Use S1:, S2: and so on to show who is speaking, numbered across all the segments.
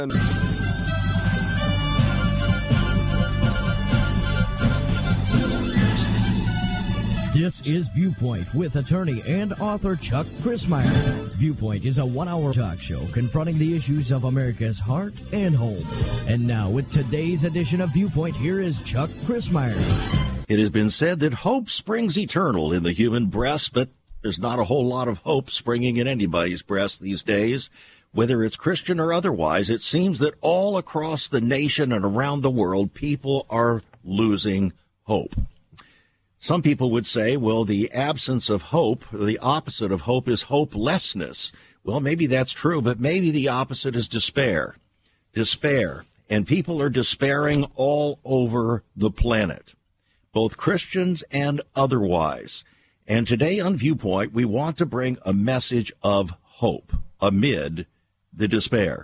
S1: This is Viewpoint with attorney and author Chuck Crismier. Viewpoint is a one-hour talk show confronting the issues of America's heart and home. And now with today's edition of Viewpoint, here is Chuck Crismier.
S2: It has been said that hope springs eternal in the human breast, but there's not a whole lot of hope springing in anybody's breast these days. Whether it's Christian or otherwise, it seems that all across the nation and around the world, people are losing hope. Some people would say, well, the absence of hope, the opposite of hope is hopelessness. Well, maybe that's true, but maybe the opposite is despair. Despair. And people are despairing all over the planet, both Christians and otherwise. And today on Viewpoint, we want to bring a message of hope amid the despair.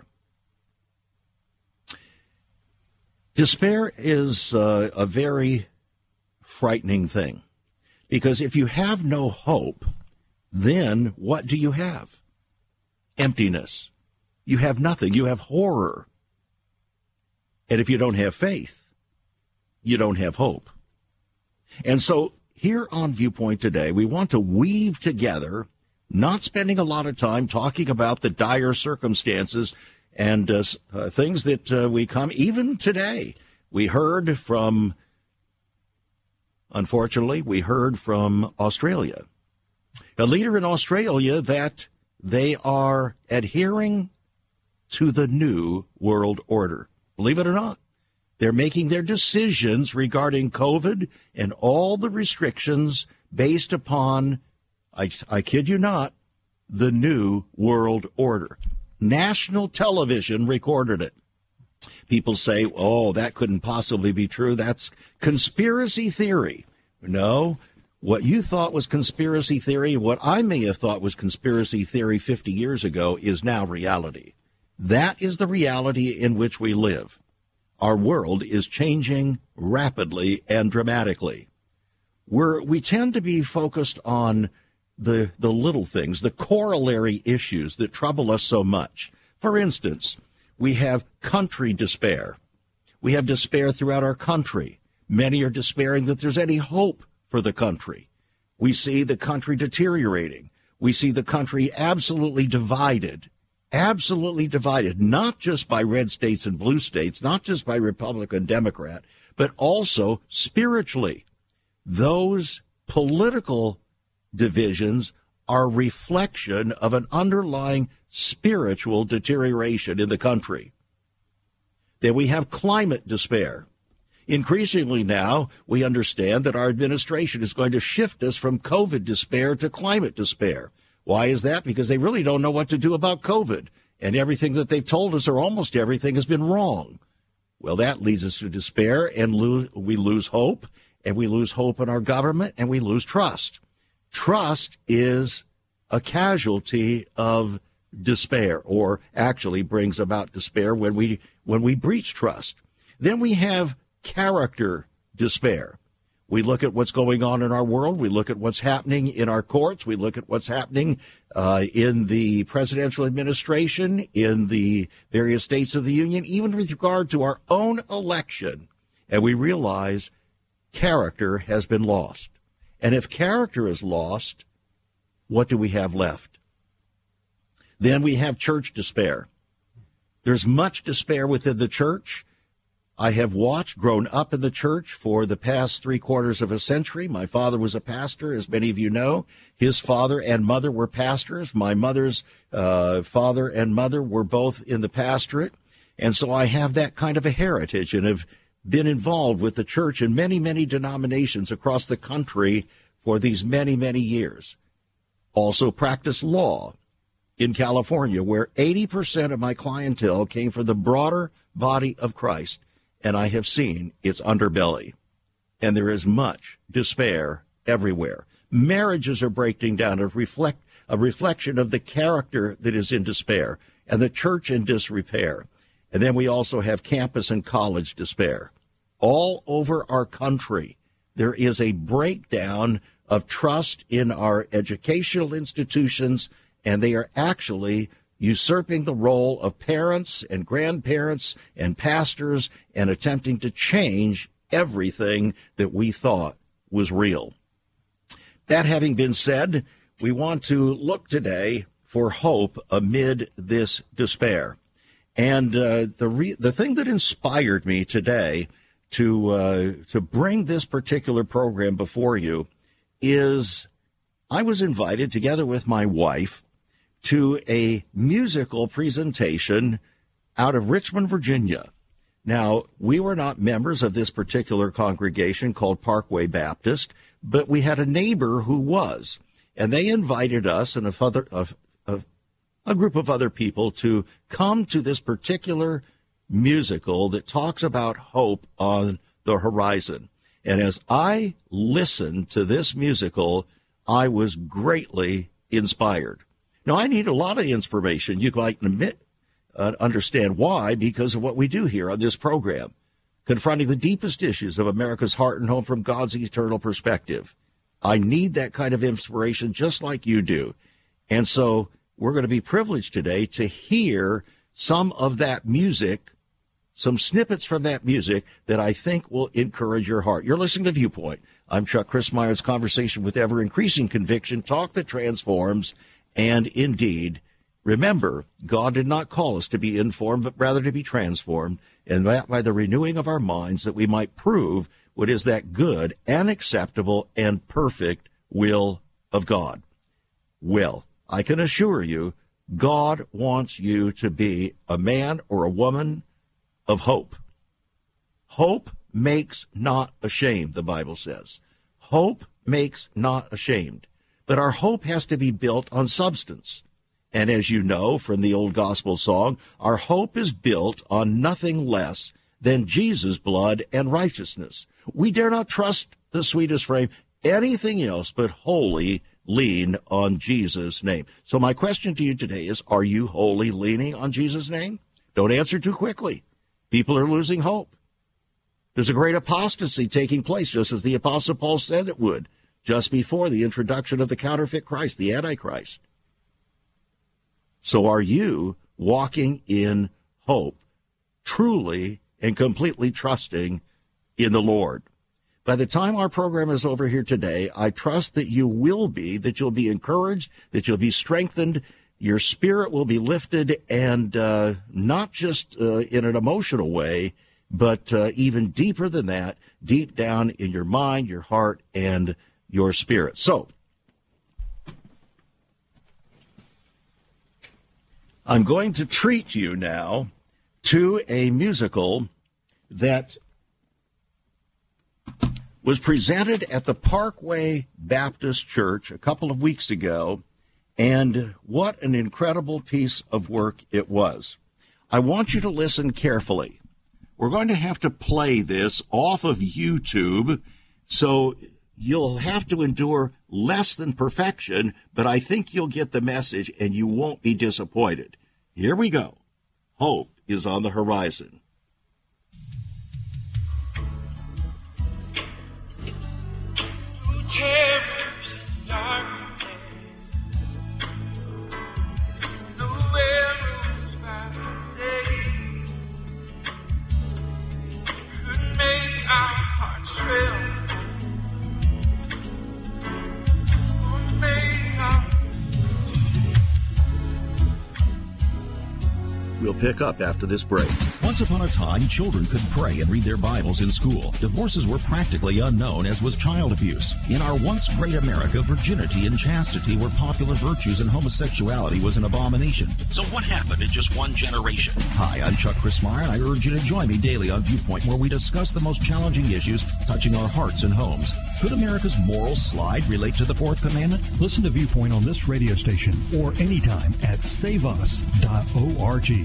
S2: Despair is a very frightening thing, because if you have no hope, then what do you have? Emptiness. You have nothing. You have horror. And if you don't have faith, you don't have hope. And so here on Viewpoint today, we want to weave together, not spending a lot of time talking about the dire circumstances and things that we come, even today. Unfortunately, we heard from Australia, a leader in Australia, that they are adhering to the New World Order. Believe it or not, they're making their decisions regarding COVID and all the restrictions based upon, I kid you not, the New World Order. National television recorded it. People say, oh, that couldn't possibly be true. That's conspiracy theory. No, what you thought was conspiracy theory, what I may have thought was conspiracy theory 50 years ago is now reality. That is the reality in which we live. Our world is changing rapidly and dramatically. We tend to be focused on the little things, the corollary issues that trouble us so much. For instance, we have country despair. We have despair throughout our country. Many are despairing that there's any hope for the country. We see the country deteriorating. We see the country absolutely divided, not just by red states and blue states, not just by Republican, Democrat, but also spiritually. Those political divisions are a reflection of an underlying spiritual deterioration in the country. Then we have climate despair. Increasingly now, we understand that our administration is going to shift us from COVID despair to climate despair. Why is that? Because they really don't know what to do about COVID, and everything that they've told us, or almost everything, has been wrong. Well, that leads us to despair, and we lose hope, and we lose hope in our government, and we lose trust. Trust is a casualty of despair, or actually brings about despair when we breach trust. Then we have character despair. We look at what's going on in our world. We look at what's happening in our courts. We look at what's happening in the presidential administration, in the various states of the union, even with regard to our own election. And we realize character has been lost. And if character is lost, what do we have left? Then we have church despair. There's much despair within the church. I have grown up in the church for the past 3/4 of a century. My father was a pastor, as many of you know. His father and mother were pastors. My mother's father and mother were both in the pastorate. And so I have that kind of a heritage and have been involved with the church in many, many denominations across the country for these many, many years. Also practiced law in California, where 80% of my clientele came from the broader body of Christ. And I have seen its underbelly. And there is much despair everywhere. Marriages are breaking down, a reflection of the character that is in despair, and the church in disrepair. And then we also have campus and college despair. All over our country, there is a breakdown of trust in our educational institutions, and they are actually usurping the role of parents and grandparents and pastors and attempting to change everything that we thought was real. That having been said, we want to look today for hope amid this despair. And the thing that inspired me today to bring this particular program before you is I was invited, together with my wife, to a musical presentation out of Richmond, Virginia. Now, we were not members of this particular congregation called Parkway Baptist, but we had a neighbor who was, and they invited us and a group of other people to come to this particular musical that talks about hope on the horizon. And as I listened to this musical, I was greatly inspired. Now, I need a lot of inspiration. You might understand why, because of what we do here on this program, confronting the deepest issues of America's heart and home from God's eternal perspective. I need that kind of inspiration just like you do. And so we're going to be privileged today to hear some of that music, some snippets from that music that I think will encourage your heart. You're listening to Viewpoint. I'm Chuck Crismier's conversation with ever-increasing conviction, talk that transforms, and indeed, remember, God did not call us to be informed, but rather to be transformed, and that by the renewing of our minds that we might prove what is that good and acceptable and perfect will of God. Well, I can assure you, God wants you to be a man or a woman of hope. Hope makes not ashamed, the Bible says. Hope makes not ashamed. But our hope has to be built on substance. And as you know from the old gospel song, our hope is built on nothing less than Jesus' blood and righteousness. We dare not trust the sweetest frame, anything else but wholly lean on Jesus' name. So my question to you today is, are you wholly leaning on Jesus' name? Don't answer too quickly. People are losing hope. There's a great apostasy taking place, just as the Apostle Paul said it would, just before the introduction of the counterfeit Christ, the Antichrist. So are you walking in hope, truly and completely trusting in the Lord? By the time our program is over here today, I trust that you will be, that you'll be encouraged, that you'll be strengthened, your spirit will be lifted, and not just in an emotional way, but even deeper than that, deep down in your mind, your heart, and your spirit. So, I'm going to treat you now to a musical that was presented at the Parkway Baptist Church a couple of weeks ago, and what an incredible piece of work it was. I want you to listen carefully. We're going to have to play this off of YouTube, so you'll have to endure less than perfection, but I think you'll get the message and you won't be disappointed. Here we go. Hope is on the horizon.
S3: Terrors and darkness, no arrows by day could make our hearts tremble, or make our...
S2: We'll pick up after this break.
S4: Once upon a time, children could pray and read their Bibles in school. Divorces were practically unknown, as was child abuse. In our once great America, virginity and chastity were popular virtues and homosexuality was an abomination. So what happened in just one generation? Hi, I'm Chuck Crismier, and I urge you to join me daily on Viewpoint, where we discuss the most challenging issues touching our hearts and homes. Could America's moral slide relate to the fourth commandment?
S5: Listen to Viewpoint on this radio station or anytime at saveus.org.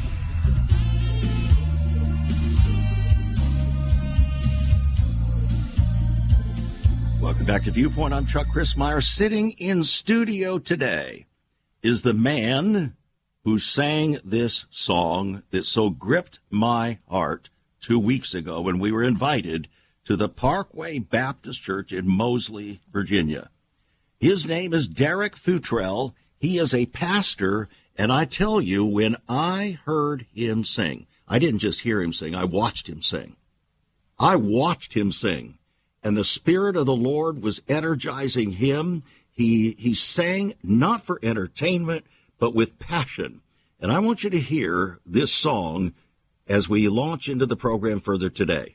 S2: Welcome back to Viewpoint. I'm Chuck Crismier. Sitting in studio today is the man who sang this song that so gripped my heart 2 weeks ago when we were invited to the Parkway Baptist Church in Moseley, Virginia. His name is Derek Futrell. He is a pastor And I tell you, when I heard him sing, I didn't just hear him sing, I watched him sing. I watched him sing. And the Spirit of the Lord was energizing him. He sang not for entertainment, but with passion. And I want you to hear this song as we launch into the program further today.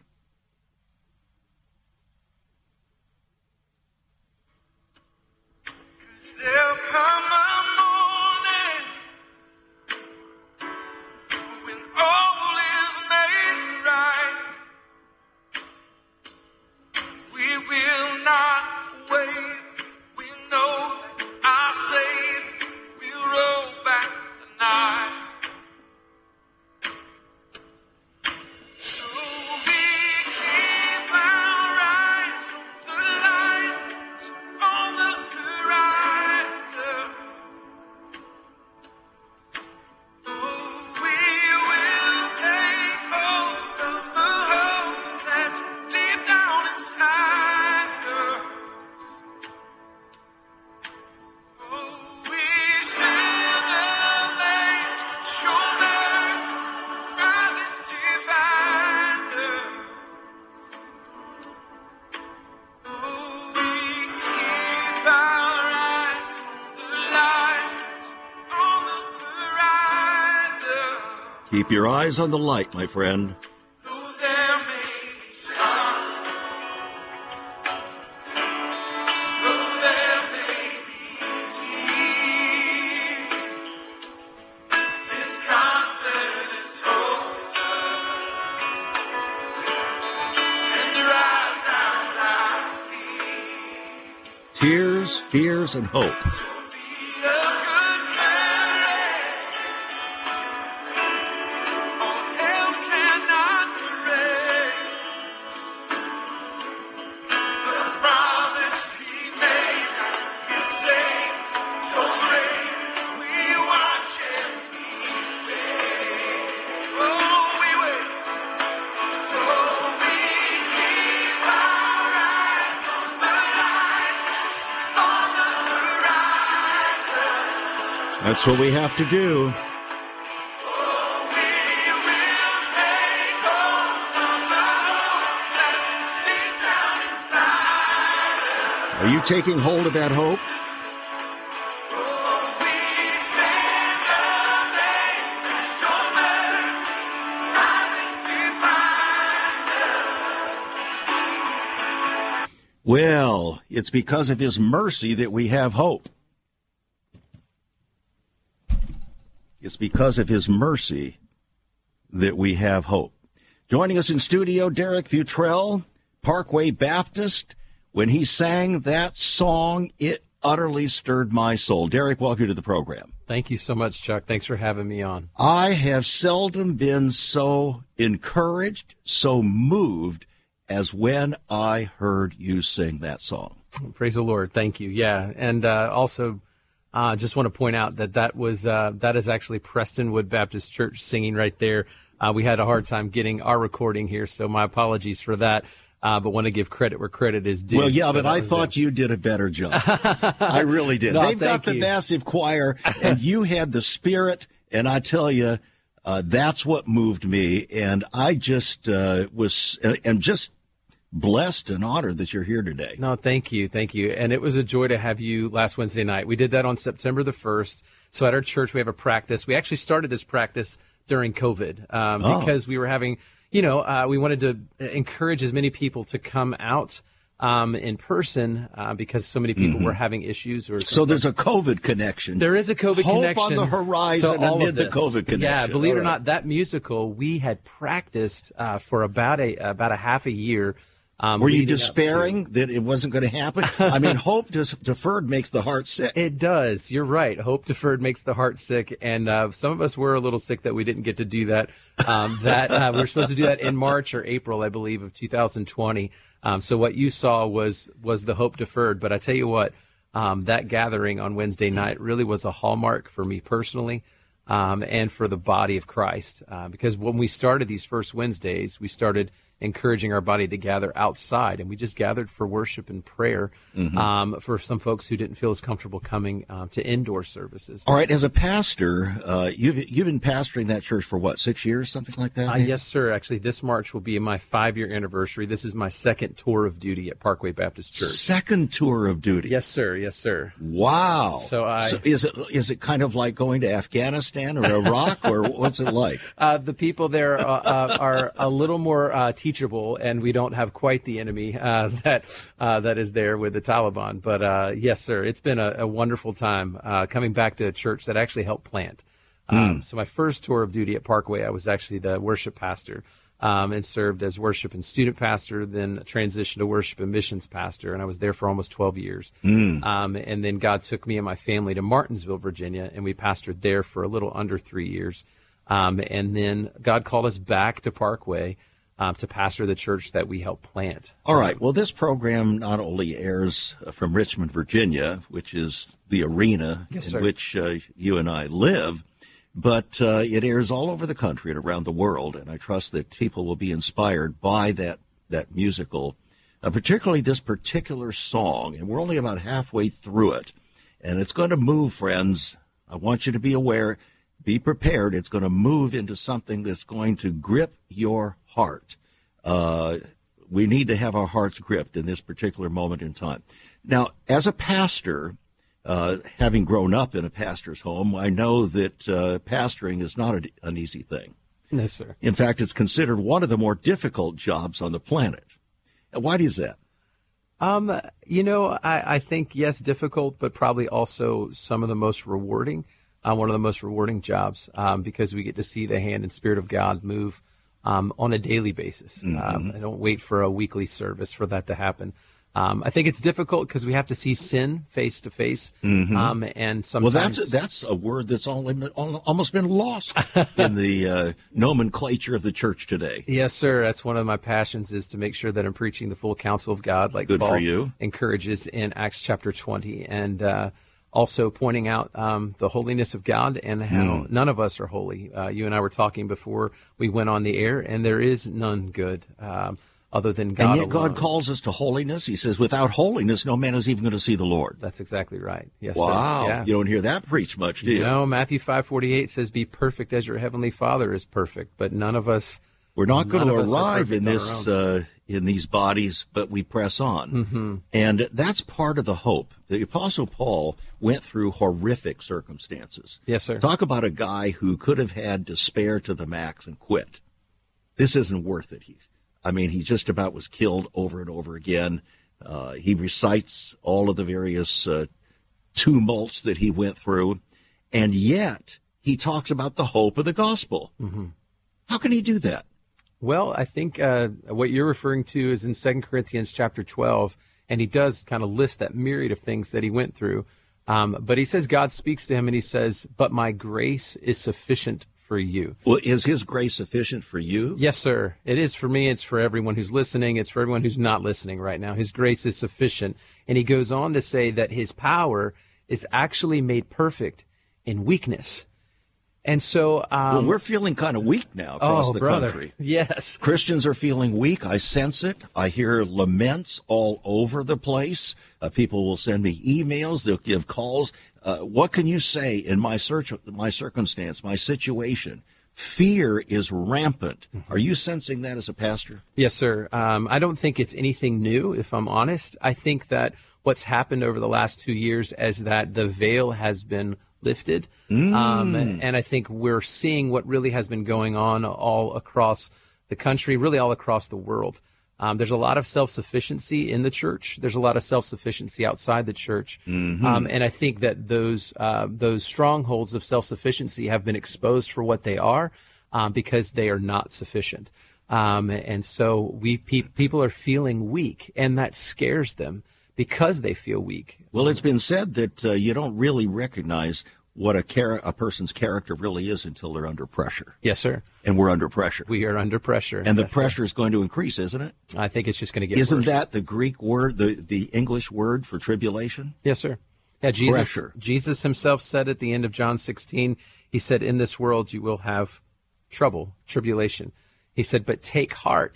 S3: There'll come a morning when all is made right. We will not wait. We know that our Savior will roll back the night. So we keep our eyes on the lights on the horizon. Oh, we will take hold of the hope that's deep down inside us. Oh, we stand amazed at your mercy, rising to find us. Oh, we keep our eyes on the lights on the horizon.
S2: Keep your eyes on the light, my friend.
S3: Though there may be sun, though there may be tears, this confidence holds us and drives out our fear.
S2: Tears, fears, and hope.
S3: Be a good parent. All else cannot correct the promise he made. His saints so great, we watch and we wait. Oh, we wait. So we keep our eyes on the light on the horizon.
S2: That's what we have to do.
S3: Oh, we will take hold of the hope that's deep down inside us.
S2: Are you taking hold of that hope?
S3: Oh, we stand amazed at your mercy, rising to find us.
S2: Well, it's because of his mercy that we have hope. It's because of his mercy that we have hope. Joining us in studio, Derek Futrell, Parkway Baptist. When he sang that song, it utterly stirred my soul. Derek, welcome to the program.
S6: Thank you so much, Chuck. Thanks for having me on.
S2: I have seldom been so encouraged, so moved as when I heard you sing that song.
S6: Praise the Lord. Thank you. Yeah. And also, just want to point out that is actually Prestonwood Baptist Church singing right there. We had a hard time getting our recording here, so my apologies for that. But want to give credit where credit is due.
S2: Well, yeah,
S6: So
S2: but I thought you did a better job. I really did.
S6: No,
S2: They've got
S6: thank
S2: the
S6: you.
S2: massive choir, and you had the spirit, and I tell you, that's what moved me. And I just am just blessed and honored that you're here today.
S6: No, thank you. Thank you. And it was a joy to have you last Wednesday night. We did that on September the 1st. So at our church, we have a practice. We actually started this practice during COVID because we were having, we wanted to encourage as many people to come out in person because so many people were having issues.
S2: So there's a COVID connection.
S6: There is a COVID
S2: Hope
S6: connection.
S2: on the horizon
S6: to all
S2: amid
S6: of
S2: the
S6: this.
S2: COVID connection.
S6: Yeah, believe it or
S2: All right.
S6: not, that musical we had practiced for about a half a year.
S2: Were you
S6: leading up to-
S2: despairing that it wasn't going to happen? I mean, hope deferred makes the heart sick.
S6: It does. You're right. Hope deferred makes the heart sick. And some of us were a little sick that we didn't get to do that. We were supposed to do that in March or April, I believe, of 2020. So what you saw was the hope deferred. But I tell you what, that gathering on Wednesday night really was a hallmark for me personally and for the body of Christ. Because when we started these first Wednesdays, we started encouraging our body to gather outside. And we just gathered for worship and prayer for some folks who didn't feel as comfortable coming to indoor services.
S2: All right, as a pastor, you've been pastoring that church for what, 6 years, something like that?
S6: Yes, sir. Actually, this March will be my 5-year anniversary. This is my second tour of duty at Parkway Baptist Church.
S2: Second tour of duty.
S6: Yes, sir. Yes, sir.
S2: Wow.
S6: So
S2: is it kind of like going to Afghanistan or Iraq, or what's it like?
S6: The people there are a little more teachable, and we don't have quite the enemy that is there with the Taliban. But yes, sir, it's been a wonderful time coming back to a church that actually helped plant. So my first tour of duty at Parkway, I was actually the worship pastor and served as worship and student pastor, then transitioned to worship and missions pastor, and I was there for almost 12 years. And then God took me and my family to Martinsville, Virginia, and we pastored there for a little under 3 years. And then God called us back to Parkway to pastor the church that we helped plant.
S2: All right. Well, this program not only airs from Richmond, Virginia, which is the arena in which you and I live, but it airs all over the country and around the world. And I trust that people will be inspired by that musical, particularly this particular song. And we're only about halfway through it. And it's going to move, friends. I want you to be aware. Be prepared. It's going to move into something that's going to grip your heart. We need to have our hearts gripped in this particular moment in time. Now, as a pastor, having grown up in a pastor's home, I know that pastoring is not an easy thing.
S6: No, sir.
S2: In fact, it's considered one of the more difficult jobs on the planet. Why is that?
S6: I think, yes, difficult, but probably also some of the most rewarding. One of the most rewarding jobs because we get to see the hand and spirit of God move on a daily basis. I don't wait for a weekly service for that to happen. I think it's difficult because we have to see sin face to face, and sometimes.
S2: Well, that's a word that's almost been lost in the nomenclature of the church today.
S6: Yes, sir. That's one of my passions, is to make sure that I'm preaching the full counsel of God, like
S2: Good
S6: Paul
S2: for you.
S6: encourages in Acts chapter 20, and also pointing out the holiness of God and how none of us are holy. You and I were talking before we went on the air, and there is none good other than God
S2: alone. And yet
S6: alone.
S2: God calls us to holiness. He says, without holiness, no man is even going to see the Lord.
S6: That's exactly right. Yes,
S2: wow.
S6: Sir. Yeah.
S2: You don't hear that preached much, do you?
S6: No, Matthew 5:48 says, be perfect as your heavenly Father is perfect. But none of us...
S2: We're not going to arrive in this in these bodies, but we press on. And that's part of the hope. The Apostle Paul went through horrific circumstances.
S6: Yes, sir.
S2: Talk about a guy who could have had despair to the max and quit. This isn't worth it. He just about was killed over and over again. He recites all of the various tumults that he went through, and yet he talks about the hope of the gospel. How can he do that?
S6: Well, I think what you're referring to is in 2 Corinthians chapter 12, and he does kind of list that myriad of things that he went through. But he says God speaks to him, and he says, but my grace is sufficient for you.
S2: Well, is his grace sufficient for you?
S6: Yes, sir. It is for me. It's for everyone who's listening. It's for everyone who's not listening right now. His grace is sufficient. And he goes on to say that his power is actually made perfect in weakness. And so
S2: we're feeling kind of weak now across the country.
S6: Yes.
S2: Christians are feeling weak. I sense it. I hear laments all over the place. People will send me emails. They'll give calls. What can you say in my circumstance, my situation? Fear is rampant. Are you sensing that as a pastor?
S6: Yes, sir. I don't think it's anything new, if I'm honest. I think that what's happened over the last 2 years is that the veil has been lifted. And I think we're seeing what really has been going on all across the country, really all across the world. There's a lot of self-sufficiency in the church. There's a lot of self-sufficiency outside the church. And I think that those strongholds of self-sufficiency have been exposed for what they are because they are not sufficient. And so people are feeling weak, and that scares them because they feel weak.
S2: Well, it's been said that you don't really recognize what a person's character really is until they're under pressure.
S6: Yes, sir.
S2: And we're under pressure.
S6: We are under pressure.
S2: And the pressure is going to increase, isn't it?
S6: I think it's just going to get worse.
S2: Isn't that the Greek word, the English word for tribulation?
S6: Yes, sir. Yeah, Jesus himself said at the end of John 16, he said, in this world you will have trouble, tribulation. He said, but take heart,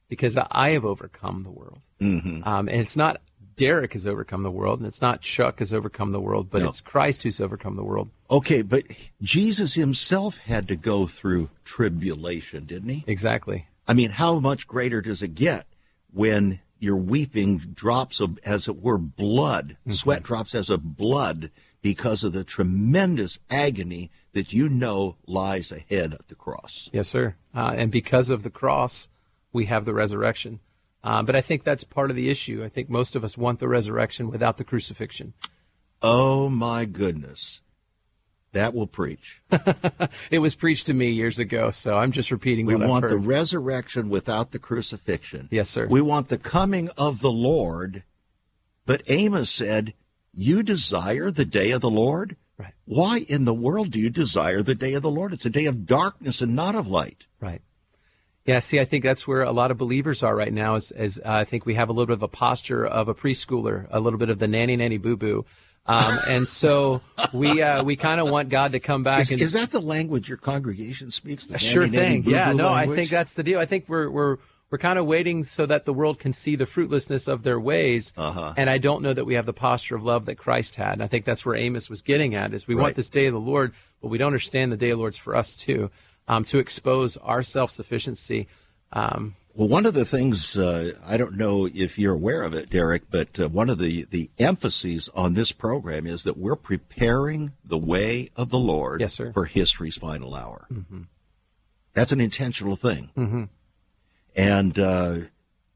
S6: because I have overcome the world. And it's not Derek has overcome the world, and it's not Chuck has overcome the world, but it's Christ who's overcome the world.
S2: Okay, but Jesus himself had to go through tribulation, didn't he?
S6: Exactly.
S2: I mean, how much greater does it get when your weeping drops of, as it were, blood, sweat drops as of blood, because of the tremendous agony that you know lies ahead of the cross?
S6: Yes, sir. And because of the cross, we have the resurrection. But I think that's part of the issue. I think most of us want the resurrection without the crucifixion.
S2: Oh, my goodness. That will preach.
S6: It was preached to me years ago, so I'm just repeating what I've heard.
S2: We want the resurrection without the crucifixion.
S6: Yes, sir.
S2: We want the coming of the Lord. But Amos said, you desire the day of the Lord?
S6: Right.
S2: Why in the world do you desire the day of the Lord? It's a day of darkness and not of light.
S6: Right. Yeah, see, I think that's where a lot of believers are right now, is I think we have a little bit of a posture of a preschooler, a little bit of the nanny boo-boo. And so we kind of want God to come back.
S2: Is that the language your congregation speaks? The
S6: sure thing. Yeah, no,
S2: language?
S6: I think that's the deal. I think we're kind of waiting so that the world can see the fruitlessness of their ways. And I don't know that we have the posture of love that Christ had. And I think that's where Amos was getting at, is we want this day of the Lord, but we don't understand the day of the Lord's for us too. To expose our self-sufficiency.
S2: Well, one of the things, I don't know if you're aware of it, Derek, but one of the emphases on this program is that we're preparing the way of the Lord
S6: yes, sir.
S2: for history's final hour. That's an intentional thing. And the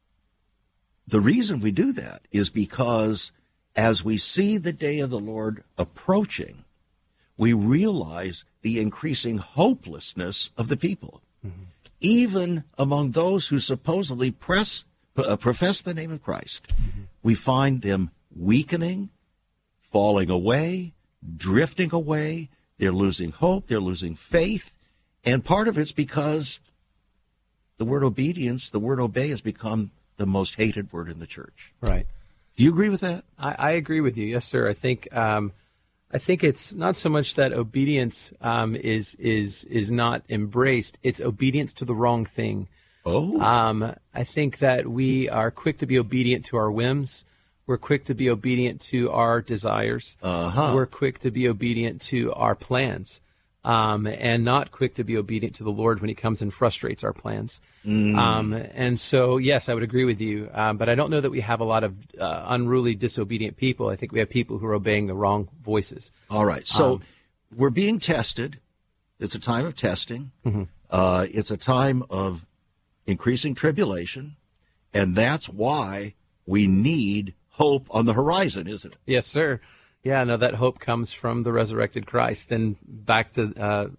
S2: reason we do that is because as we see the day of the Lord approaching, we realize the increasing hopelessness of the people, even among those who supposedly profess the name of Christ. We find them weakening, falling away, drifting away. They're losing hope. They're losing faith. And part of it's because the word obedience, the word obey, has become the most hated word in the church.
S6: Right.
S2: Do you agree with that?
S6: I agree with you. Yes, sir. I think it's not so much that obedience is not embraced. It's obedience to the wrong thing. I think that we are quick to be obedient to our whims. We're quick to be obedient to our desires. We're quick to be obedient to our plans, and not quick to be obedient to the Lord when he comes and frustrates our plans. And so, yes, I would agree with you. But I don't know that we have a lot of unruly, disobedient people. I think we have people who are obeying the wrong voices.
S2: All right. So we're being tested. It's a time of testing. It's a time of increasing tribulation. And that's why we need hope on the horizon, isn't it?
S6: Yes, sir. Yeah, no, that hope comes from the resurrected Christ. And back to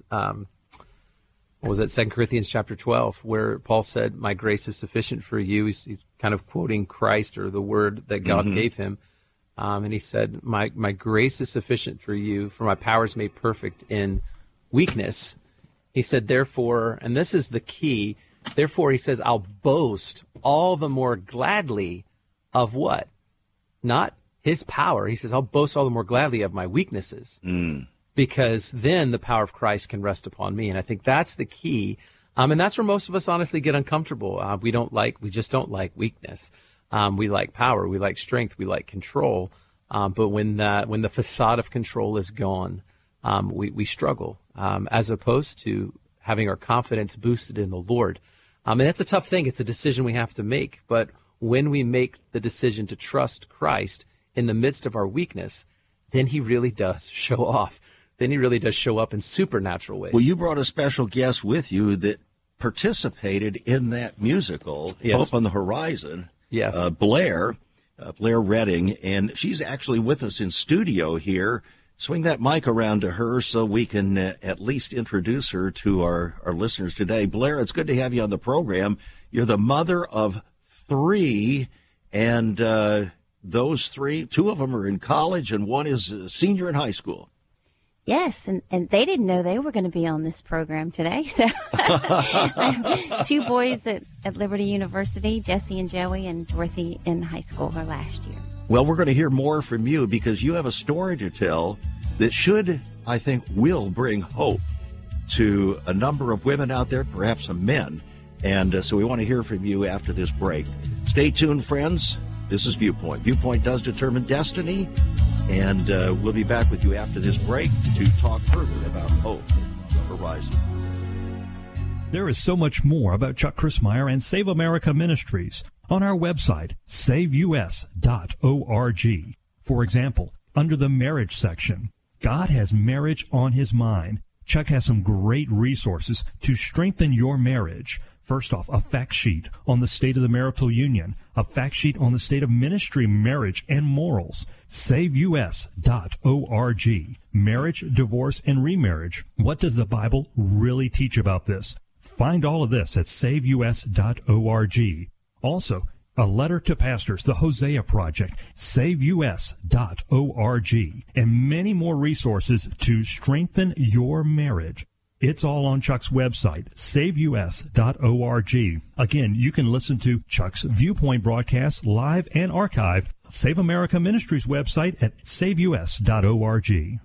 S6: what was it, 2 Corinthians chapter 12, where Paul said, my grace is sufficient for you. He's kind of quoting Christ, or the word that God gave him. And he said, my grace is sufficient for you, for my power is made perfect in weakness. He said, therefore, and this is the key, therefore, he says, I'll boast all the more gladly of what? Not his power. He says, I'll boast all the more gladly of my weaknesses. Because then the power of Christ can rest upon me. And I think that's the key. And that's where most of us honestly get uncomfortable. We just don't like weakness. We like power. We like strength. We like control. But when the facade of control is gone, we struggle, as opposed to having our confidence boosted in the Lord. And that's a tough thing. It's a decision we have to make. But when we make the decision to trust Christ in the midst of our weakness, then he really does show off. Then he really does show up in supernatural ways.
S2: Well, you brought a special guest with you that participated in that musical,
S6: yes.
S2: Hope on the Horizon.
S6: Yes.
S2: Blair Redding, and she's actually with us in studio here. Swing that mic around to her so we can at least introduce her to our listeners today. Blair, it's good to have you on the program. You're the mother of 3, and those 3, 2 of them are in college, and one is a senior in high school.
S7: Yes, and they didn't know they were going to be on this program today. So I have 2 boys at Liberty University, Jesse and Joey, and Dorothy in high school her last year.
S2: Well, we're going to hear more from you because you have a story to tell that I think, will bring hope to a number of women out there, perhaps some men, And so we want to hear from you after this break. Stay tuned, friends. This is Viewpoint. Viewpoint does determine destiny. And we'll be back with you after this break to talk further about Hope Horizon.
S5: There is so much more about Chuck Crismier and Save America Ministries on our website, saveus.org. For example, under the marriage section, God has marriage on his mind. Chuck has some great resources to strengthen your marriage. First off, a fact sheet on the state of the marital union, a fact sheet on the state of ministry, marriage, and morals. SaveUS.org. Marriage, divorce, and remarriage. What does the Bible really teach about this? Find all of this at SaveUS.org. Also, a letter to pastors, the Hosea Project, SaveUS.org, and many more resources to strengthen your marriage. It's all on Chuck's website, SaveUS.org. Again, you can listen to Chuck's Viewpoint broadcast live and archived. Save America Ministries website at SaveUS.org.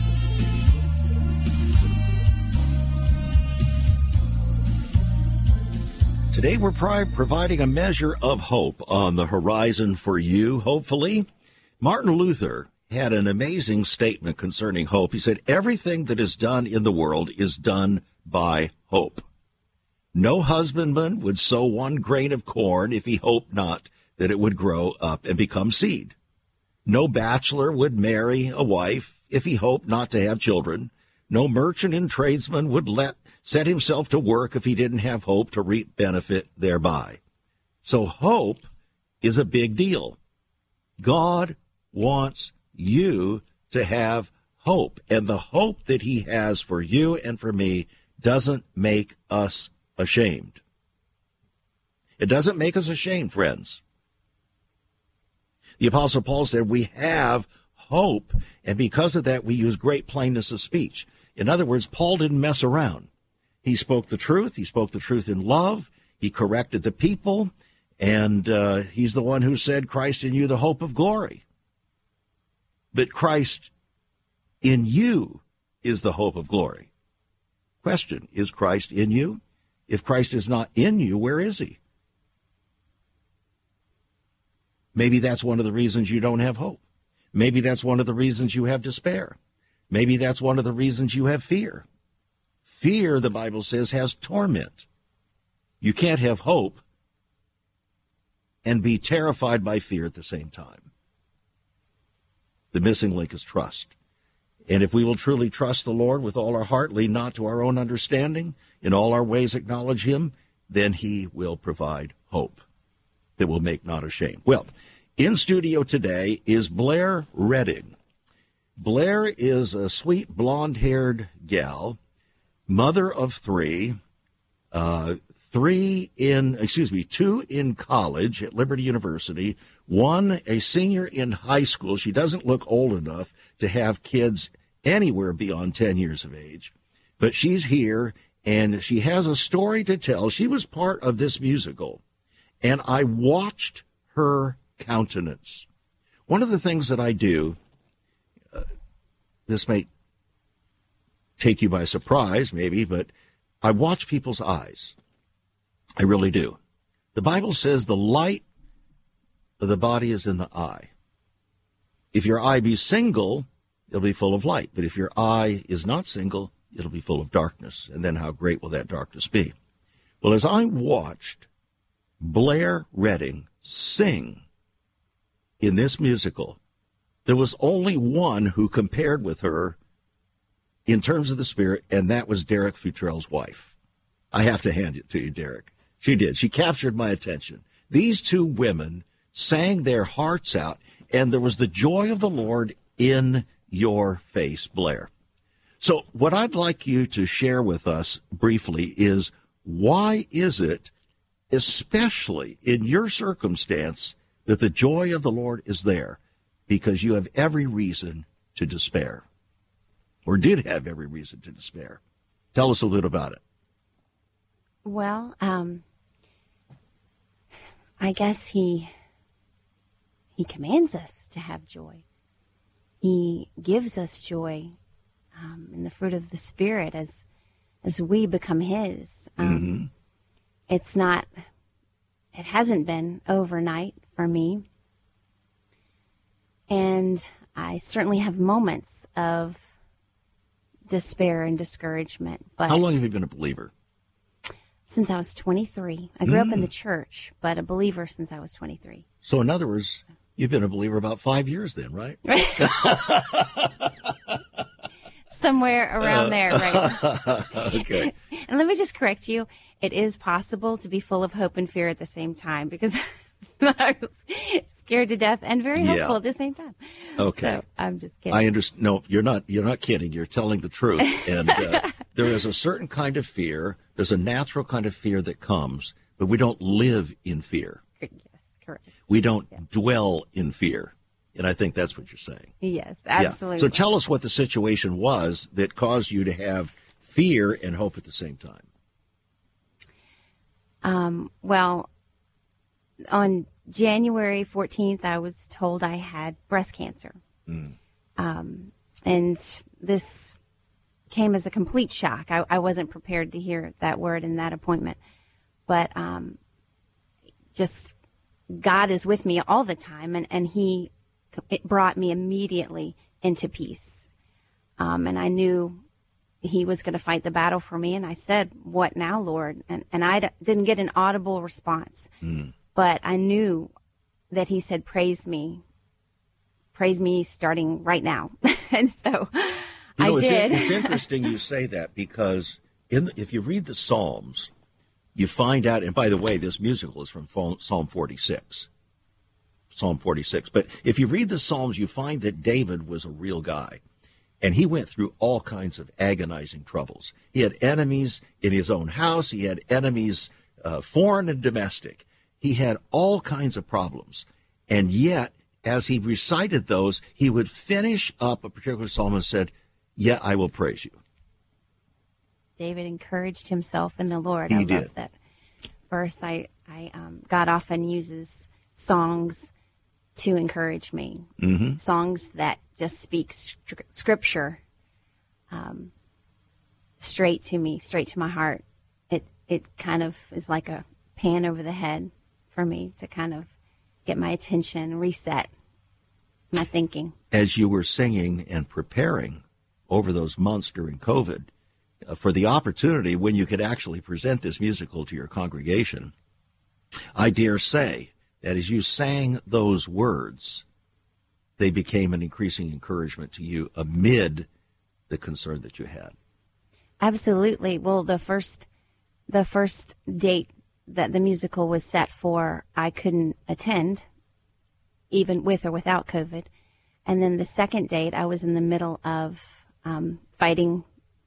S2: Today we're providing a measure of hope on the horizon for you, hopefully. Martin Luther had an amazing statement concerning hope. He said, everything that is done in the world is done by hope. No husbandman would sow one grain of corn if he hoped not that it would grow up and become seed. No bachelor would marry a wife if he hoped not to have children. No merchant and tradesman would set himself to work if he didn't have hope to reap benefit thereby. So hope is a big deal. God wants you to have hope, and the hope that he has for you and for me doesn't make us ashamed. It doesn't make us ashamed, friends. The Apostle Paul said we have hope, and because of that we use great plainness of speech. In other words, Paul didn't mess around. He spoke the truth. He spoke the truth in love. He corrected the people, and he's the one who said, Christ in you, the hope of glory. But Christ in you is the hope of glory. Question, is Christ in you? If Christ is not in you, where is he? Maybe that's one of the reasons you don't have hope. Maybe that's one of the reasons you have despair. Maybe that's one of the reasons you have fear. Fear, the Bible says, has torment. You can't have hope and be terrified by fear at the same time. The missing link is trust. And if we will truly trust the Lord with all our heart, lean not to our own understanding, in all our ways acknowledge him, then he will provide hope that will make not ashamed. Well, in studio today is Blair Redding. Blair is a sweet blonde-haired gal, mother of three, two in college at Liberty University, one a senior in high school. She doesn't look old enough to have kids anywhere beyond 10 years of age, but she's here and she has a story to tell. She was part of this musical, and I watched her countenance. One of the things that I do, this may take you by surprise, maybe, but I watch people's eyes. I really do. The Bible says the light of the body is in the eye. If your eye be single, it'll be full of light. But if your eye is not single, it'll be full of darkness. And then how great will that darkness be? Well, as I watched Blair Redding sing in this musical, there was only one who compared with her in terms of the spirit, and that was Derek Futrell's wife. I have to hand it to you, Derek. She did. She captured my attention. These two women sang their hearts out, and there was the joy of the Lord in your face, Blair. So what I'd like you to share with us briefly is, why is it, especially in your circumstance, that the joy of the Lord is there? Because you have every reason to despair, or did have every reason to despair. Tell us a little about it.
S7: Well, I guess he commands us to have joy. He gives us joy in the fruit of the Spirit as we become his. it hasn't been overnight for me. And I certainly have moments of despair and discouragement. But
S2: how long have you been a believer?
S7: Since I was 23. I grew up in the church, but a believer since I was 23.
S2: So in other words, you've been a believer about 5 years then, right?
S7: Somewhere around there, right?
S2: Okay.
S7: And let me just correct you. It is possible to be full of hope and fear at the same time, because I was scared to death and very hopeful at the same time.
S2: Okay.
S7: So I'm just kidding.
S2: I understand. No, you're not kidding. You're telling the truth. And there is a certain kind of fear. There's a natural kind of fear that comes, but we don't live in fear.
S7: Yes, correct.
S2: We don't dwell in fear. And I think that's what you're saying.
S7: Yes, absolutely.
S2: Yeah. So tell us what the situation was that caused you to have fear and hope at the same time.
S7: Well, on January 14th, I was told I had breast cancer. And this came as a complete shock. I wasn't prepared to hear that word in that appointment. But just God is with me all the time, and it brought me immediately into peace. And I knew he was going to fight the battle for me. And I said, "What now, Lord?" And I didn't get an audible response. But I knew that he said, praise me starting right now. And so I did.
S2: It's interesting you say that, because if you read the Psalms, you find out, and by the way, this musical is from Psalm 46. But if you read the Psalms, you find that David was a real guy. And he went through all kinds of agonizing troubles. He had enemies in his own house. He had enemies, foreign and domestic. He had all kinds of problems. And yet, as he recited those, he would finish up a particular psalm and said, "Yet I will praise you."
S7: David encouraged himself in the Lord.
S2: He
S7: I
S2: did.
S7: love that verse. God often uses songs to encourage me. Songs that just speak scripture straight to me, straight to my heart. It kind of is like a pan over the head for me to kind of get my attention, reset my thinking.
S2: As you were singing and preparing over those months during COVID for the opportunity when you could actually present this musical to your congregation, I dare say that as you sang those words, they became an increasing encouragement to you amid the concern that you had.
S7: Absolutely. Well, the first date that the musical was set for, I couldn't attend, even with or without COVID. And then the second date, I was in the middle of fighting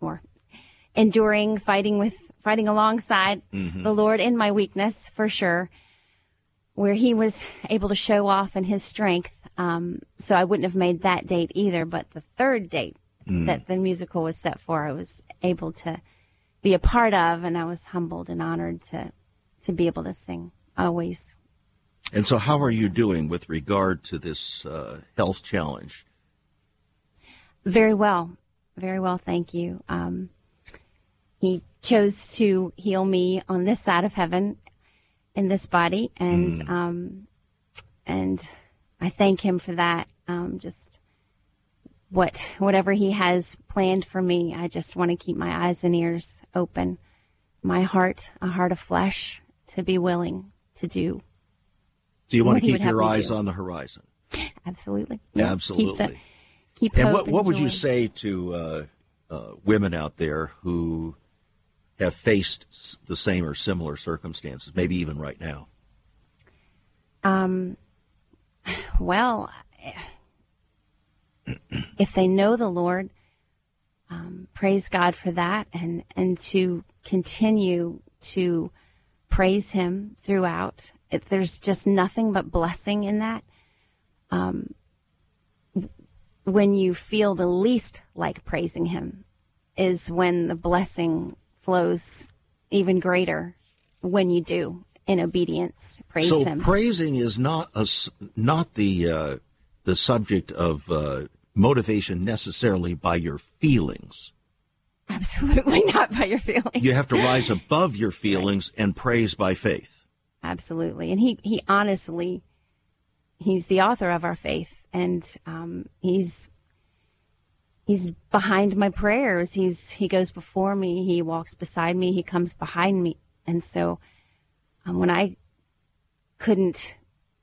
S7: alongside the Lord in my weakness, for sure, where he was able to show off in his strength. So I wouldn't have made that date either. But the third date that the musical was set for, I was able to be a part of, and I was humbled and honored to be able to sing always.
S2: And so how are you doing with regard to this health challenge?
S7: Very well. Very well, thank you. He chose to heal me on this side of heaven in this body, and I thank him for that. Just whatever he has planned for me, I just want to keep my eyes and ears open, my heart, a heart of flesh, to be willing to do.
S2: So you want to keep your eyes on the horizon?
S7: Absolutely.
S2: Yeah, absolutely.
S7: Keep
S2: and
S7: hope
S2: what would
S7: joy.
S2: you say to women out there who have faced the same or similar circumstances, maybe even right now?
S7: Well, if they know the Lord, praise God for that, and to continue to praise him throughout. There's just nothing but blessing in that. When you feel the least like praising him is when the blessing flows even greater, when you do in obedience praise him.
S2: So praising is not the subject of motivation necessarily by your feelings.
S7: Absolutely not by your feelings.
S2: You have to rise above your feelings and praise by faith.
S7: Absolutely. And he honestly, he's the author of our faith, and he's behind my prayers. He goes before me. He walks beside me. He comes behind me. And so when I couldn't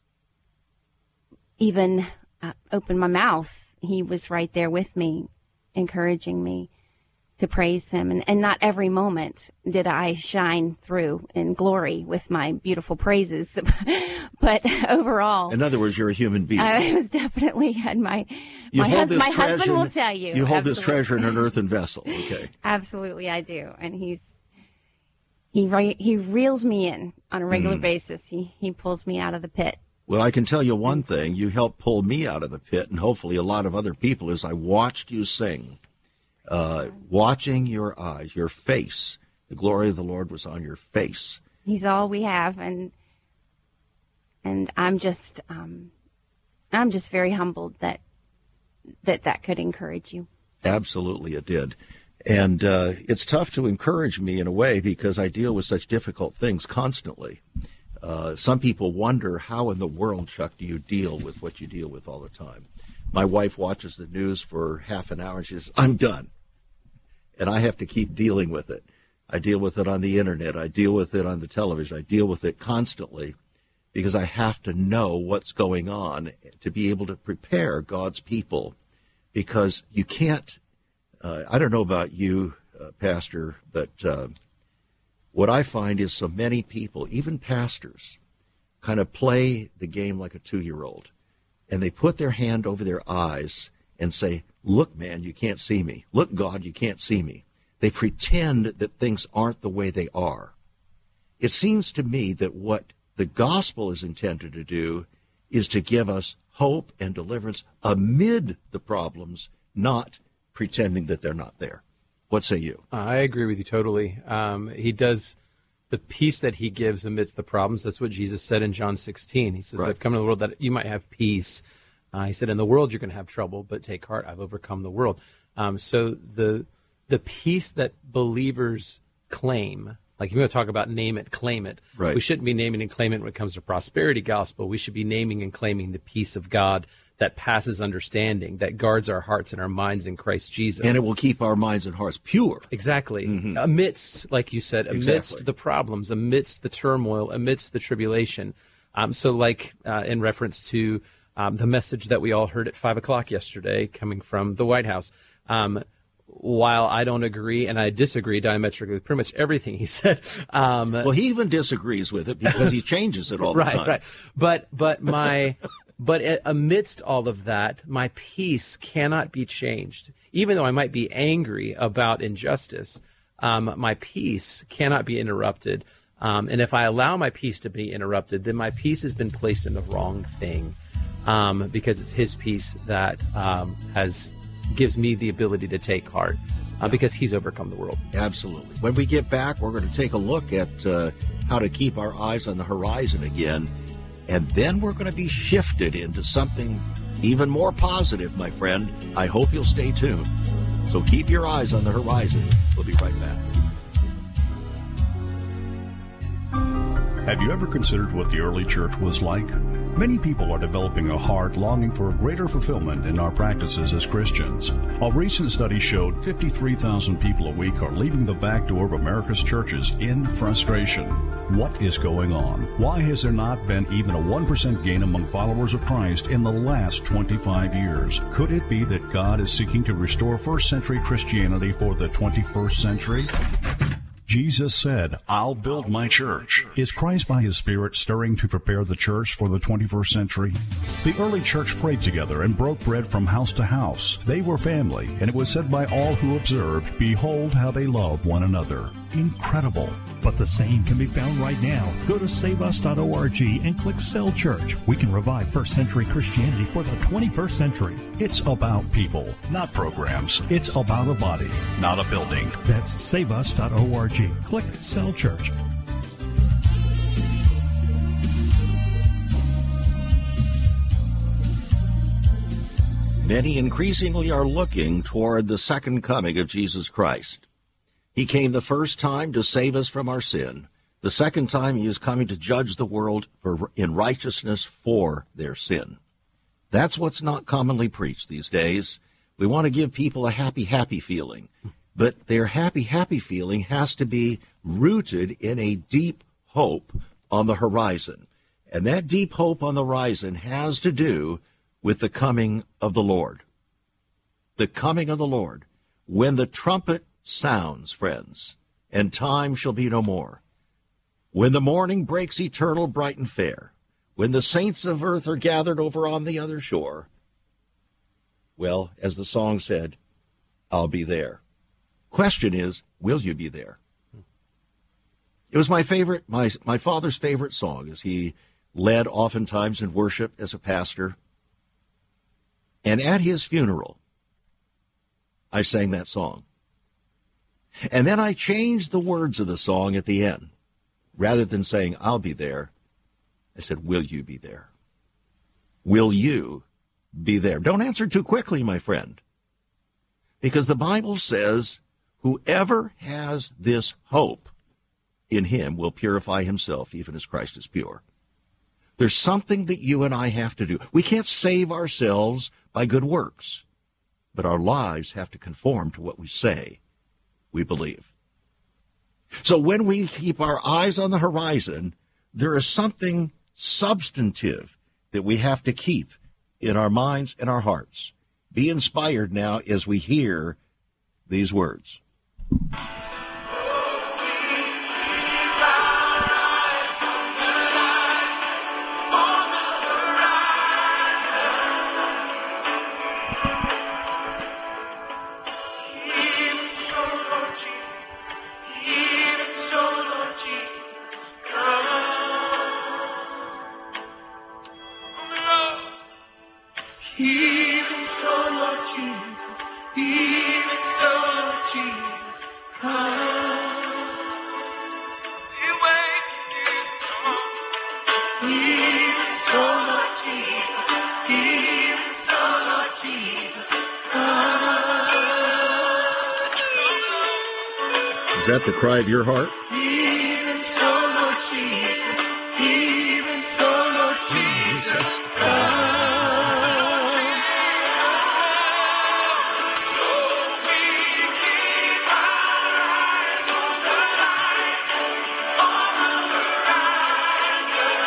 S7: even open my mouth, he was right there with me, encouraging me to praise him. And not every moment did I shine through in glory with my beautiful praises. But overall,
S2: in other words, you're a human being.
S7: I was definitely had my husband will tell you.
S2: You hold this treasure in an earthen vessel. Okay.
S7: Absolutely, I do. And he reels me in on a regular basis. He pulls me out of the pit.
S2: Well, I can tell you one thing. You helped pull me out of the pit, and hopefully a lot of other people, as I watched you sing. Watching your eyes, your face, the glory of the Lord was on your face.
S7: He's all we have, and I'm just very humbled that could encourage you.
S2: Absolutely, it did. And it's tough to encourage me in a way because I deal with such difficult things constantly. Some people wonder, how in the world, Chuck, do you deal with what you deal with all the time? My wife watches the news for half an hour and she says, I'm done. And I have to keep dealing with it. I deal with it on the internet. I deal with it on the television. I deal with it constantly because I have to know what's going on to be able to prepare God's people. Because you can't, I don't know about you, Pastor, but what I find is so many people, even pastors, kind of play the game like a 2-year-old. And they put their hand over their eyes and say, look, man, you can't see me. Look, God, you can't see me. They pretend that things aren't the way they are. It seems to me that what the gospel is intended to do is to give us hope and deliverance amid the problems, not pretending that they're not there. What say you?
S6: I agree with you totally. He does the peace that he gives amidst the problems. That's what Jesus said in John 16. He says, I've come to the world that you might have peace. He said, in the world you're going to have trouble, but take heart, I've overcome the world. So the peace that believers claim, like if you want to talk about name it, claim it,
S2: right.
S6: We shouldn't be naming and claiming it when it comes to prosperity gospel. We should be naming and claiming the peace of God that passes understanding, that guards our hearts and our minds in Christ Jesus.
S2: And it will keep our minds and hearts pure.
S6: Exactly. Mm-hmm. Amidst, like you said, amidst the problems, amidst the turmoil, amidst the tribulation. So like in reference to the message that we all heard at 5 o'clock yesterday coming from the White House, while I don't agree and I disagree diametrically with pretty much everything he said.
S2: Well, he even disagrees with it because he changes it all the time.
S6: Right. But amidst all of that, my peace cannot be changed. Even though I might be angry about injustice, my peace cannot be interrupted. And if I allow my peace to be interrupted, then my peace has been placed in the wrong thing, because it's his peace that gives me the ability to take heart, because he's overcome the world.
S2: Absolutely. When we get back, we're going to take a look at how to keep our eyes on the horizon again. And then we're going to be shifted into something even more positive, my friend. I hope you'll stay tuned. So keep your eyes on the horizon. We'll be right back.
S8: Have you ever considered what the early church was like? Many people are developing a heart longing for a greater fulfillment in our practices as Christians. A recent study showed 53,000 people a week are leaving the back door of America's churches in frustration. What is going on? Why has there not been even a 1% gain among followers of Christ in the last 25 years? Could it be that God is seeking to restore first-century Christianity for the 21st century? Jesus said, I'll build my church. Is Christ by his Spirit stirring to prepare the church for the 21st century? The early church prayed together and broke bread from house to house. They were family, and it was said by all who observed, behold how they love one another. Incredible.
S5: But the same can be found right now. Go to saveus.org and click Cell Church. We can revive first century Christianity for the 21st century.
S8: It's about people, not programs. It's about a body, not a building.
S5: That's saveus.org. Click Cell Church.
S2: Many increasingly are looking toward the second coming of Jesus Christ. He came the first time to save us from our sin. The second time, he is coming to judge the world in righteousness for their sin. That's what's not commonly preached these days. We want to give people a happy, happy feeling. But their happy, happy feeling has to be rooted in a deep hope on the horizon. And that deep hope on the horizon has to do with the coming of the Lord. The coming of the Lord. When the trumpet sounds, friends, and time shall be no more. When the morning breaks eternal, bright and fair. When the saints of earth are gathered over on the other shore. Well, as the song said, I'll be there. Question is, will you be there? It was my father's favorite song as he led oftentimes in worship as a pastor. And at his funeral, I sang that song. And then I changed the words of the song at the end. Rather than saying, I'll be there, I said, will you be there? Will you be there? Don't answer too quickly, my friend. Because the Bible says, whoever has this hope in him will purify himself, even as Christ is pure. There's something that you and I have to do. We can't save ourselves by good works, but our lives have to conform to what we say we believe. So when we keep our eyes on the horizon, there is something substantive that we have to keep in our minds and our hearts. Be inspired now as we hear these words. Is that the cry of your heart?
S3: Even so, Lord Jesus, even so, Lord Jesus, so we keep our eyes on the light, on the horizon.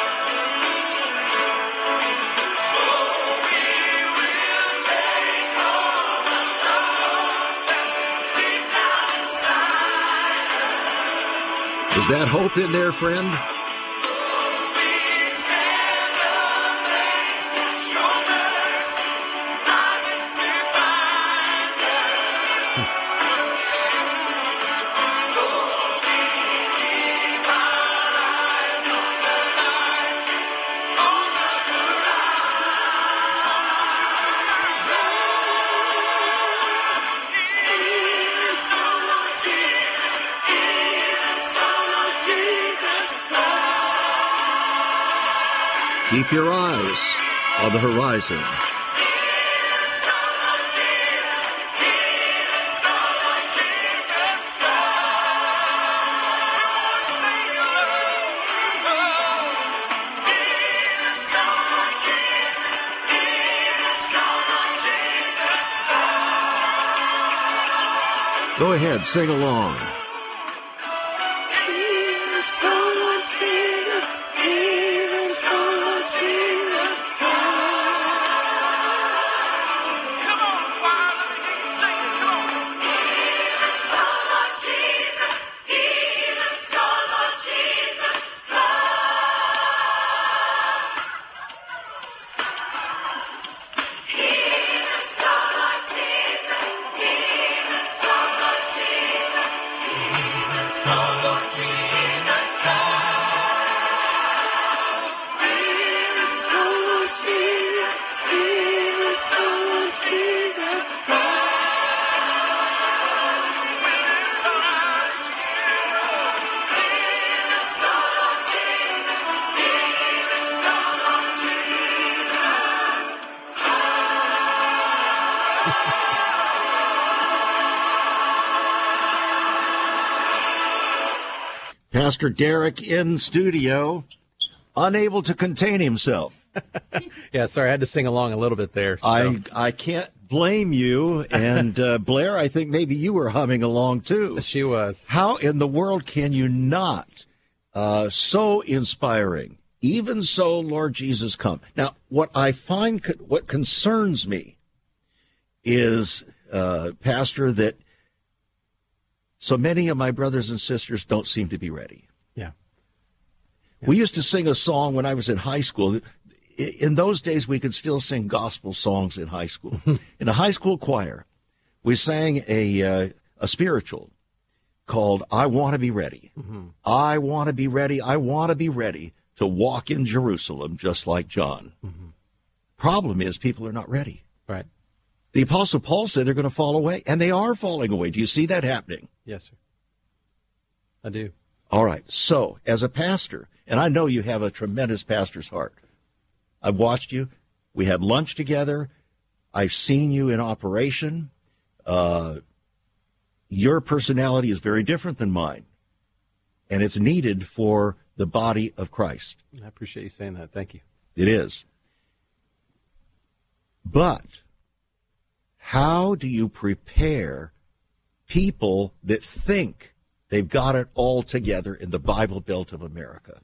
S3: Oh, we will take all the love that's deep down inside.
S2: Is that hope in there, friend? Keep your eyes on the horizon. Go ahead, sing along. Pastor Derek in studio, unable to contain himself.
S6: Yeah, sorry, I had to sing along a little bit there. So.
S2: I can't blame you. And Blair, I think maybe you were humming along too.
S6: She was.
S2: How in the world can you not? So inspiring. Even so, Lord Jesus, come. Now, what I find, what concerns me is, Pastor, that so many of my brothers and sisters don't seem to be ready.
S6: Yeah.
S2: We used to sing a song when I was in high school. In those days, we could still sing gospel songs in high school. In a high school choir, we sang a spiritual called I Want to Be Ready. Mm-hmm. I want to be ready. I want to be ready to walk in Jerusalem just like John. Mm-hmm. Problem is, people are not ready.
S6: Right.
S2: The Apostle Paul said they're going to fall away, and they are falling away. Do you see that happening?
S6: Yes, sir. I do.
S2: All right. So, as a pastor, and I know you have a tremendous pastor's heart. I've watched you. We had lunch together. I've seen you in operation. Your personality is very different than mine, and it's needed for the body of Christ.
S6: I appreciate you saying that. Thank you.
S2: It is. But how do you prepare people that think they've got it all together in the Bible Belt of America,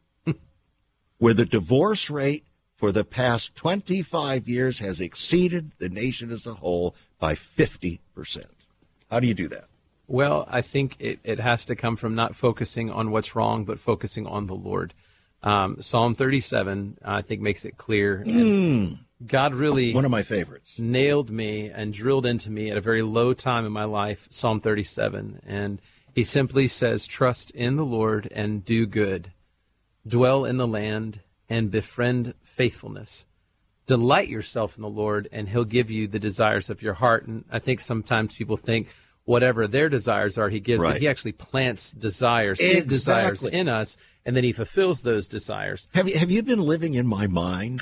S2: where the divorce rate for the past 25 years has exceeded the nation as a whole by 50%? How do you do that?
S6: Well, I think it has to come from not focusing on what's wrong, but focusing on the Lord. Psalm 37, I think, makes it clear. And God really
S2: one of my favorites
S6: nailed me and drilled into me at a very low time in my life, Psalm 37. And he simply says, trust in the Lord and do good. Dwell in the land and befriend faithfulness. Delight yourself in the Lord, and he'll give you the desires of your heart. And I think sometimes people think whatever their desires are, he gives,
S2: right.
S6: But he actually plants desires, his desires in us, and then he fulfills those desires.
S2: Have you been living in my mind?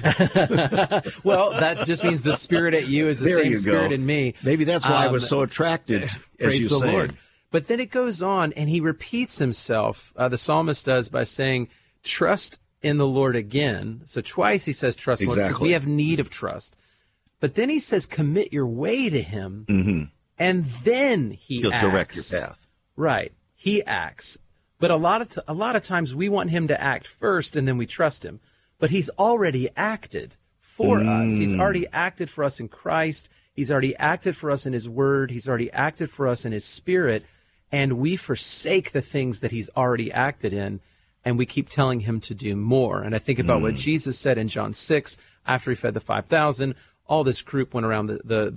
S6: Well, that just means the spirit at you is the same spirit in me.
S2: Maybe that's why I was so attracted, as you said. Lord.
S6: But then it goes on, and he repeats himself. The psalmist does by saying, trust in the Lord again. So twice he says trust in the Lord, because we have need of trust. But then he says commit your way to him. Mm-hmm. And then he'll acts.
S2: Direct your path.
S6: Right. He acts. But a lot of times we want him to act first, and then we trust him. But he's already acted for us. He's already acted for us in Christ. He's already acted for us in his word. He's already acted for us in his spirit. And we forsake the things that he's already acted in, and we keep telling him to do more. And I think about what Jesus said in John 6 after he fed the 5,000. All this group went around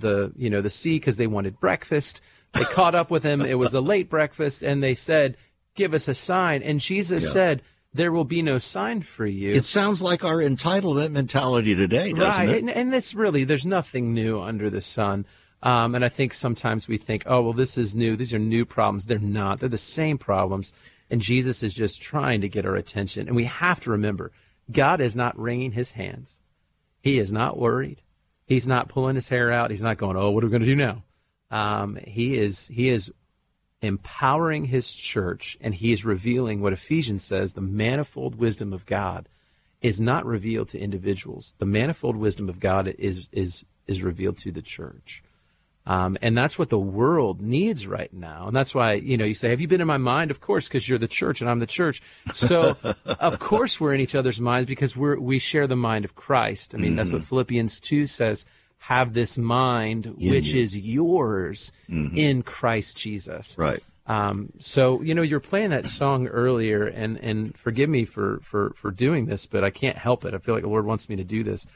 S6: the sea because they wanted breakfast. They caught up with him. It was a late breakfast, and they said, give us a sign. And Jesus said, there will be no sign for you.
S2: It sounds like our entitlement mentality today, doesn't it?
S6: And this really, there's nothing new under the sun. And I think sometimes we think, oh, well, this is new. These are new problems. They're not. They're the same problems. And Jesus is just trying to get our attention. And we have to remember, God is not wringing his hands. He is not worried. He's not pulling his hair out. He's not going, oh, what are we going to do now? He is empowering his church, and he is revealing what Ephesians says, the manifold wisdom of God is not revealed to individuals. The manifold wisdom of God is revealed to the church. And that's what the world needs right now. And that's why, you say, have you been in my mind? Of course, because you're the church and I'm the church. So, of course, we're in each other's minds because we share the mind of Christ. I mean, that's what Philippians 2 says, have this mind which is yours in Christ Jesus.
S2: Right.
S6: So, you're playing that song earlier, and forgive me for doing this, but I can't help it. I feel like the Lord wants me to do this.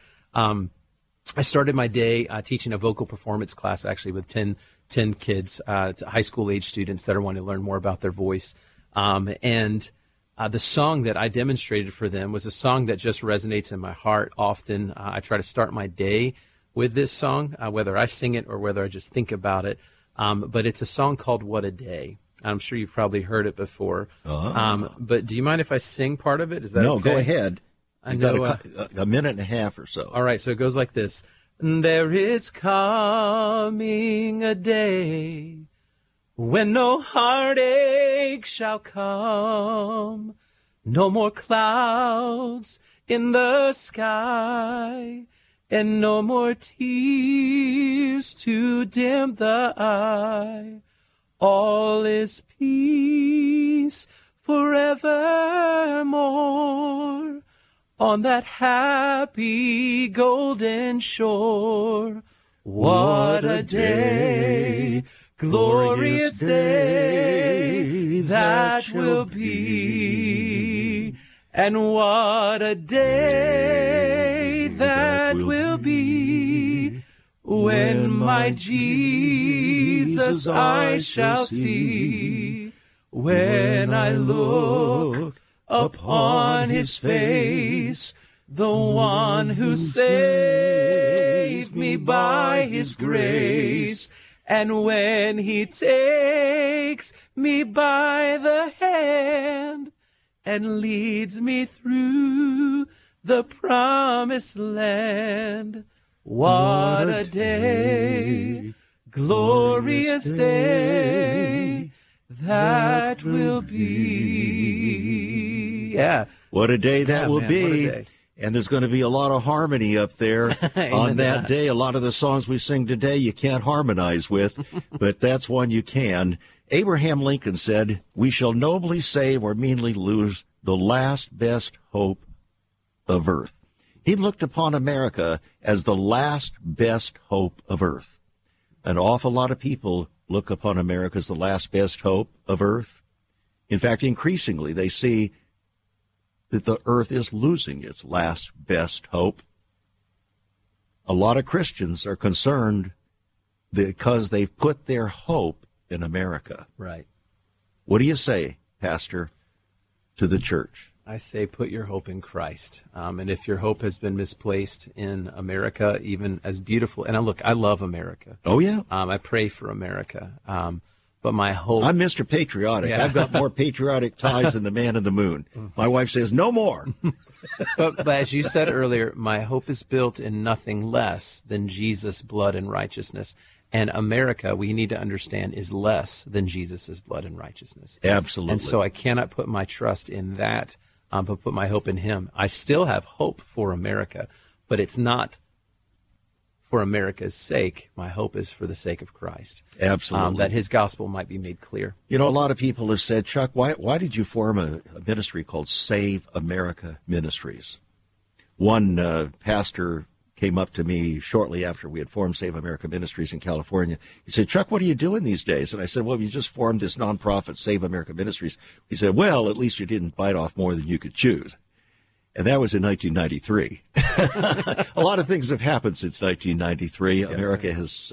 S6: I started my day teaching a vocal performance class, actually, with 10 kids, high school age students that are wanting to learn more about their voice. And the song that I demonstrated for them was a song that just resonates in my heart often. I try to start my day with this song, whether I sing it or whether I just think about it. But it's a song called What a Day. I'm sure you've probably heard it before. But do you mind if I sing part of it? Is that
S2: no,
S6: okay?
S2: Go ahead. You've got a minute and a half or so.
S6: All right, so it goes like this. There is coming a day When no heartache shall come, no more clouds in the sky, and no more tears to dim the eye. All is peace forevermore on that happy golden shore. What a day, glorious day that will be. And what a day that will be, when my Jesus I shall see. When I look upon his face, the one who saved me by his grace, and when he takes me by the hand and leads me through the promised land. What a day, glorious day that will be. Yeah.
S2: What a day that will be.
S6: What a day.
S2: And there's going to be a lot of harmony up there on that day. A lot of the songs we sing today you can't harmonize with, but that's one you can. Abraham Lincoln said, "We shall nobly save or meanly lose the last best hope of earth." He looked upon America as the last best hope of earth. An awful lot of people look upon America as the last best hope of earth. In fact, increasingly, they see that the earth is losing its last best hope. A lot of Christians are concerned because they've put their hope in America.
S6: Right.
S2: What do you say, Pastor, to the church?
S6: I say put your hope in Christ. And if your hope has been misplaced in America, even as beautiful, and I love America.
S2: Oh, yeah.
S6: I pray for America. But my hope...
S2: I'm Mr. Patriotic.
S6: Yeah.
S2: I've got more patriotic ties than the man in the moon. My wife says, no more.
S6: but as you said earlier, my hope is built in nothing less than Jesus' blood and righteousness. And America, we need to understand, is less than Jesus' blood and righteousness.
S2: Absolutely.
S6: And so I cannot put my trust in that, but put my hope in him. I still have hope for America, but it's not for America's sake. My hope is for the sake of Christ.
S2: Absolutely.
S6: That his gospel might be made clear.
S2: You know, a lot of people have said, Chuck, why did you form a ministry called Save America Ministries? One pastor came up to me shortly after we had formed Save America Ministries in California. He said, Chuck, what are you doing these days? And I said, well, you just formed this nonprofit, Save America Ministries. He said, well, at least you didn't bite off more than you could chew. And that was in 1993. A lot of things have happened since 1993. Yes, America has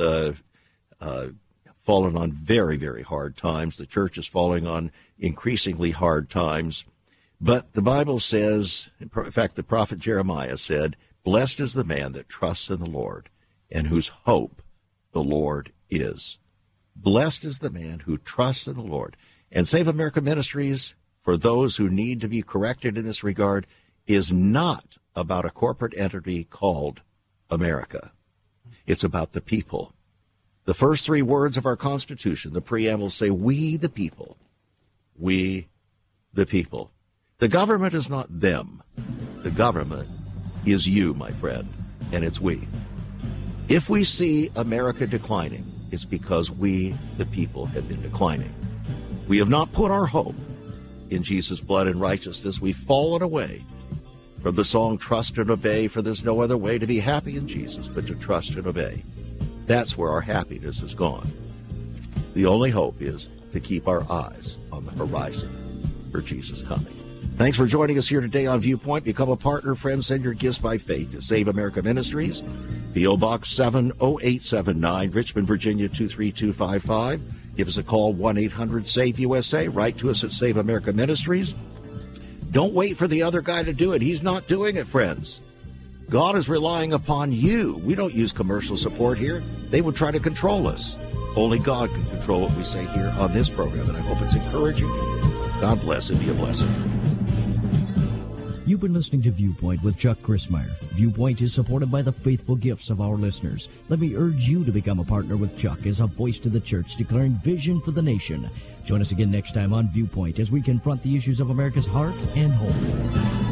S2: fallen on very, very hard times. The church is falling on increasingly hard times. But the Bible says, in fact, the prophet Jeremiah said, "Blessed is the man that trusts in the Lord and whose hope the Lord is." Blessed is the man who trusts in the Lord. And Save America Ministries, for those who need to be corrected in this regard, is not about a corporate entity called America. It's about the people. The first three words of our Constitution, the preamble, say, "We the people." We the people. The government is not them. The government is you, my friend, and it's we. If we see America declining, it's because we, the people, have been declining. We have not put our hope in Jesus' blood and righteousness. We've fallen away from the song, "Trust and Obey," for there's no other way to be happy in Jesus but to trust and obey. That's where our happiness has gone. The only hope is to keep our eyes on the horizon for Jesus coming. Thanks for joining us here today on Viewpoint. Become a partner, friend. Send your gifts by faith to Save America Ministries, P.O. Box 70879, Richmond, Virginia 23255. Give us a call, 1-800-SAVE-USA. Write to us at Save America Ministries. Don't wait for the other guy to do it. He's not doing it, friends. God is relying upon you. We don't use commercial support here. They would try to control us. Only God can control what we say here on this program, and I hope it's encouraging to you. God bless and be a blessing.
S1: You've been listening to Viewpoint with Chuck Crismier. Viewpoint is supported by the faithful gifts of our listeners. Let me urge you to become a partner with Chuck as a voice to the church declaring vision for the nation. Join us again next time on Viewpoint as we confront the issues of America's heart and home.